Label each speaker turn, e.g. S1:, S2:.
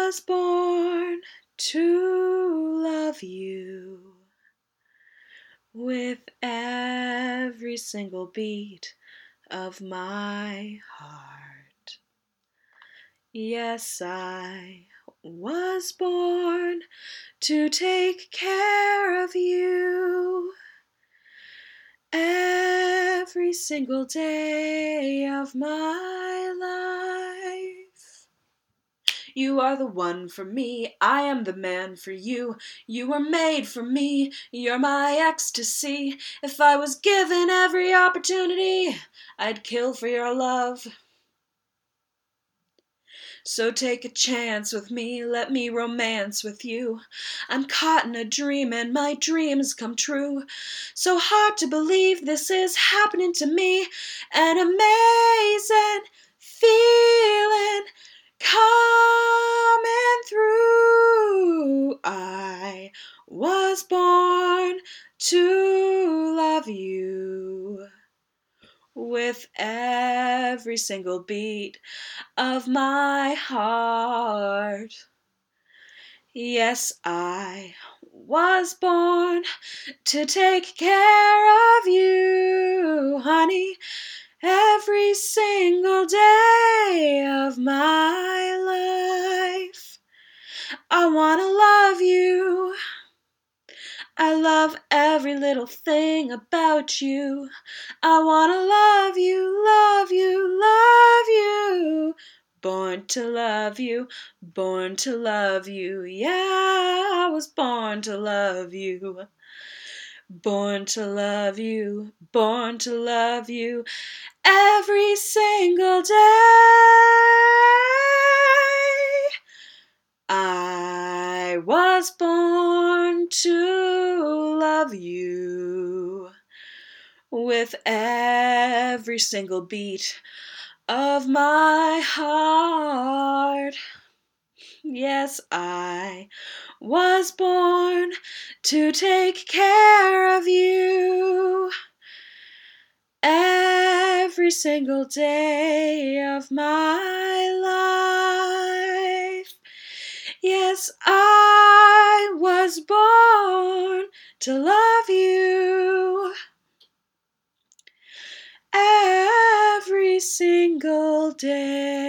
S1: was born to love you with every single beat of my heart. Yes, I was born to take care of you every single day of my life. You are the one for me, I am the man for you. You were made for me, you're my ecstasy. If I was given every opportunity, I'd kill for your love. So take a chance with me, let me romance with you. I'm caught in a dream and my dreams come true. So hard to believe this is happening to me. An amazing feeling coming through. I was born to love you with every single beat of my heart. Yes, I was born to take care of you, honey, every single day of my life. I want to love you. I love every little thing about you. I want to love you, love you, love you. Born to love you, born to love you. Yeah, I was born to love you. Born to love you, born to love you every single day. I was born to love you with every single beat of my heart. Yes, I was born to take care of you every single day of my life. Yes, I was born to love you every single day.